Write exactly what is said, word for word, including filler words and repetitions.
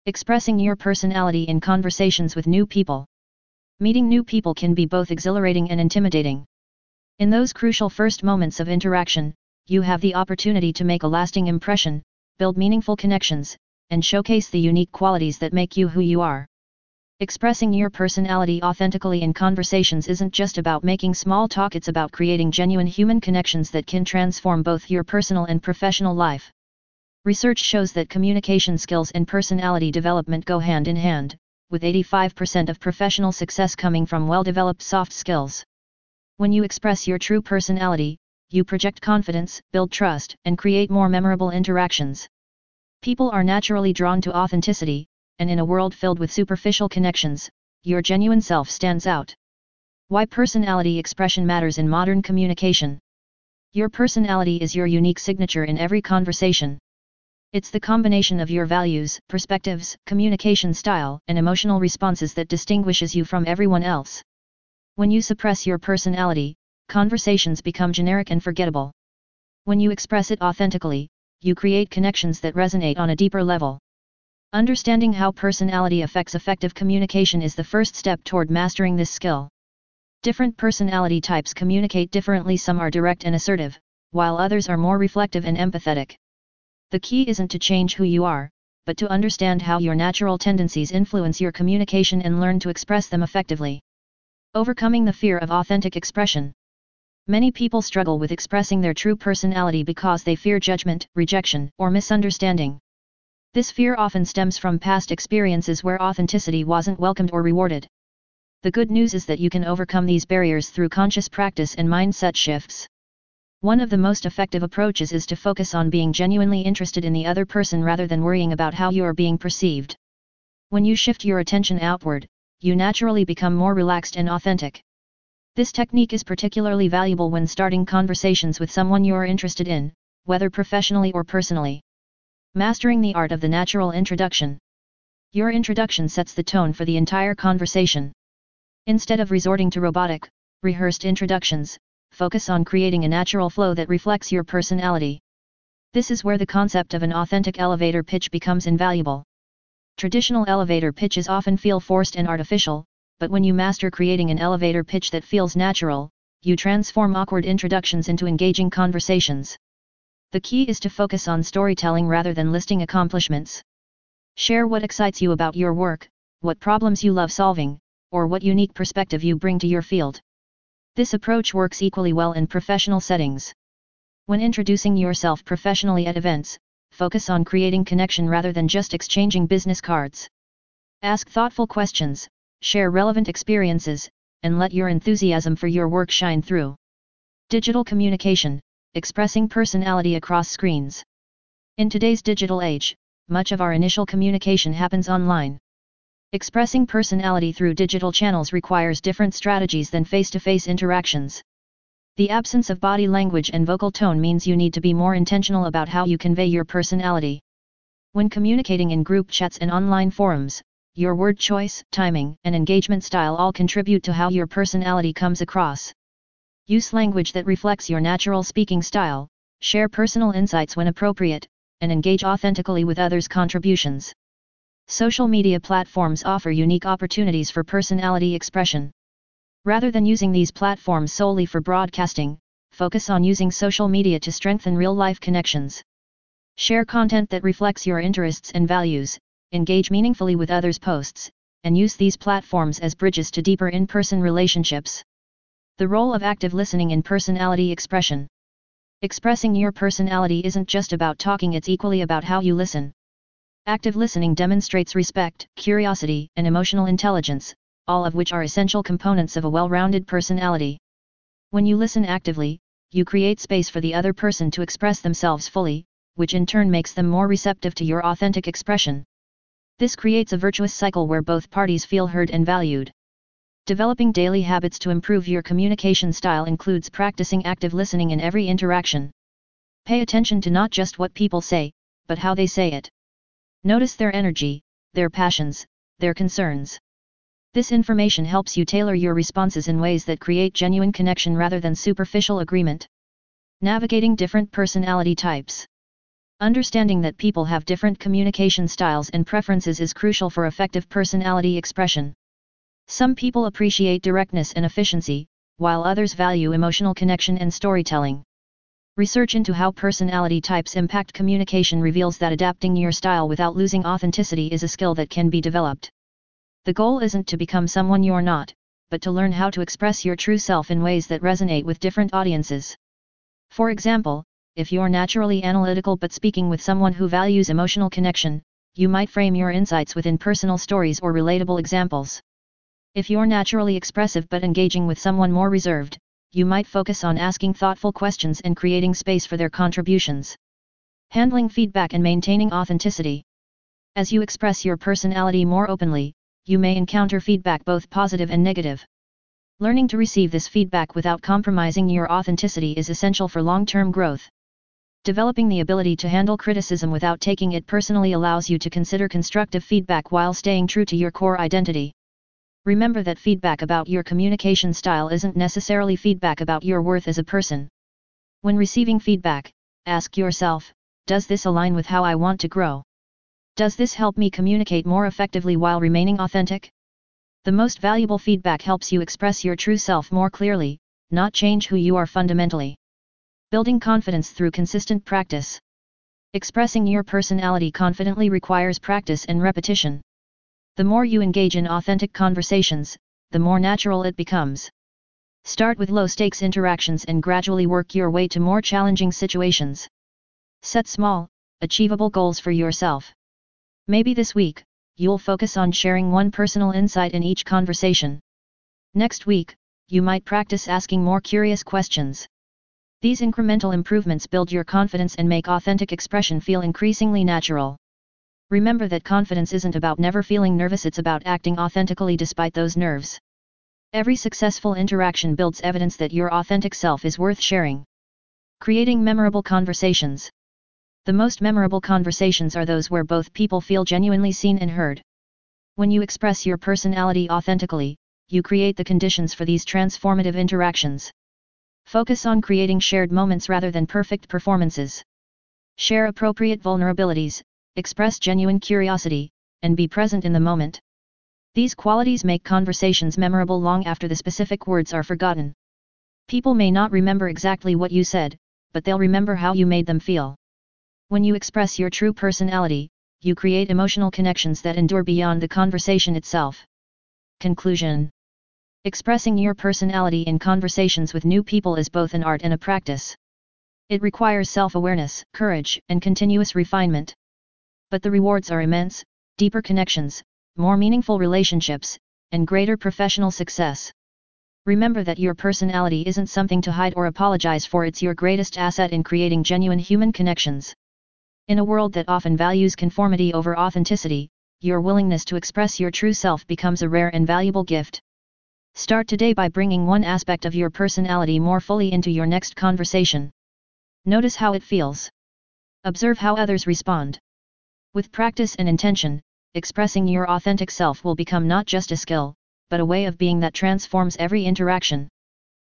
Expressing your personality in conversations with new people. Meeting new people can be both exhilarating and intimidating. In those crucial first moments of interaction, you have the opportunity to make a lasting impression, build meaningful connections, and showcase the unique qualities that make you who you are. Expressing your personality authentically in conversations isn't just about making small talk, it's about creating genuine human connections that can transform both your personal and professional life. Research shows that communication skills and personality development go hand in hand, with eighty-five percent of professional success coming from well-developed soft skills. When you express your true personality, you project confidence, build trust, and create more memorable interactions. People are naturally drawn to authenticity, and in a world filled with superficial connections, your genuine self stands out. Why personality expression matters in modern communication. Your personality is your unique signature in every conversation. It's the combination of your values, perspectives, communication style, and emotional responses that distinguishes you from everyone else. When you suppress your personality, conversations become generic and forgettable. When you express it authentically, you create connections that resonate on a deeper level. Understanding how personality affects effective communication is the first step toward mastering this skill. Different personality types communicate differently. Some are direct and assertive, while others are more reflective and empathetic. The key isn't to change who you are, but to understand how your natural tendencies influence your communication and learn to express them effectively. Overcoming the fear of authentic expression. Many people struggle with expressing their true personality because they fear judgment, rejection, or misunderstanding. This fear often stems from past experiences where authenticity wasn't welcomed or rewarded. The good news is that you can overcome these barriers through conscious practice and mindset shifts. One of the most effective approaches is to focus on being genuinely interested in the other person rather than worrying about how you are being perceived. When you shift your attention outward, you naturally become more relaxed and authentic. This technique is particularly valuable when starting conversations with someone you are interested in, whether professionally or personally. Mastering the art of the natural introduction. Your introduction sets the tone for the entire conversation. Instead of resorting to robotic, rehearsed introductions, focus on creating a natural flow that reflects your personality. This is where the concept of an authentic elevator pitch becomes invaluable. Traditional elevator pitches often feel forced and artificial, but when you master creating an elevator pitch that feels natural, you transform awkward introductions into engaging conversations. The key is to focus on storytelling rather than listing accomplishments. Share what excites you about your work, what problems you love solving, or what unique perspective you bring to your field. This approach works equally well in professional settings. When introducing yourself professionally at events, focus on creating connection rather than just exchanging business cards. Ask thoughtful questions, share relevant experiences, and let your enthusiasm for your work shine through. Digital communication, expressing personality across screens. In today's digital age, much of our initial communication happens online. Expressing personality through digital channels requires different strategies than face-to-face interactions. The absence of body language and vocal tone means you need to be more intentional about how you convey your personality. When communicating in group chats and online forums, your word choice, timing, and engagement style all contribute to how your personality comes across. Use language that reflects your natural speaking style, share personal insights when appropriate, and engage authentically with others' contributions. Social media platforms offer unique opportunities for personality expression. Rather than using these platforms solely for broadcasting, focus on using social media to strengthen real-life connections. Share content that reflects your interests and values, engage meaningfully with others' posts, and use these platforms as bridges to deeper in-person relationships. The role of active listening in personality expression. Expressing your personality isn't just about talking, it's equally about how you listen. Active listening demonstrates respect, curiosity, and emotional intelligence, all of which are essential components of a well-rounded personality. When you listen actively, you create space for the other person to express themselves fully, which in turn makes them more receptive to your authentic expression. This creates a virtuous cycle where both parties feel heard and valued. Developing daily habits to improve your communication style includes practicing active listening in every interaction. Pay attention to not just what people say, but how they say it. Notice their energy, their passions, their concerns. This information helps you tailor your responses in ways that create genuine connection rather than superficial agreement. Navigating different personality types. Understanding that people have different communication styles and preferences is crucial for effective personality expression. Some people appreciate directness and efficiency, while others value emotional connection and storytelling. Research into how personality types impact communication reveals that adapting your style without losing authenticity is a skill that can be developed. The goal isn't to become someone you're not, but to learn how to express your true self in ways that resonate with different audiences. For example, if you're naturally analytical but speaking with someone who values emotional connection, you might frame your insights within personal stories or relatable examples. If you're naturally expressive but engaging with someone more reserved, you might focus on asking thoughtful questions and creating space for their contributions. Handling feedback and maintaining authenticity. As you express your personality more openly, you may encounter feedback both positive and negative. Learning to receive this feedback without compromising your authenticity is essential for long-term growth. Developing the ability to handle criticism without taking it personally allows you to consider constructive feedback while staying true to your core identity. Remember that feedback about your communication style isn't necessarily feedback about your worth as a person. When receiving feedback, ask yourself, does this align with how I want to grow? Does this help me communicate more effectively while remaining authentic? The most valuable feedback helps you express your true self more clearly, not change who you are fundamentally. Building confidence through consistent practice. Expressing your personality confidently requires practice and repetition. The more you engage in authentic conversations, the more natural it becomes. Start with low-stakes interactions and gradually work your way to more challenging situations. Set small, achievable goals for yourself. Maybe this week, you'll focus on sharing one personal insight in each conversation. Next week, you might practice asking more curious questions. These incremental improvements build your confidence and make authentic expression feel increasingly natural. Remember that confidence isn't about never feeling nervous, it's about acting authentically despite those nerves. Every successful interaction builds evidence that your authentic self is worth sharing. Creating memorable conversations. The most memorable conversations are those where both people feel genuinely seen and heard. When you express your personality authentically, you create the conditions for these transformative interactions. Focus on creating shared moments rather than perfect performances. Share appropriate vulnerabilities, express genuine curiosity, and be present in the moment. These qualities make conversations memorable long after the specific words are forgotten. People may not remember exactly what you said, but they'll remember how you made them feel. When you express your true personality, you create emotional connections that endure beyond the conversation itself. Conclusion. Expressing your personality in conversations with new people is both an art and a practice. It requires self-awareness, courage, and continuous refinement. But the rewards are immense: deeper connections, more meaningful relationships, and greater professional success. Remember that your personality isn't something to hide or apologize for, it's your greatest asset in creating genuine human connections. In a world that often values conformity over authenticity, your willingness to express your true self becomes a rare and valuable gift. Start today by bringing one aspect of your personality more fully into your next conversation. Notice how it feels. Observe how others respond. With practice and intention, expressing your authentic self will become not just a skill, but a way of being that transforms every interaction.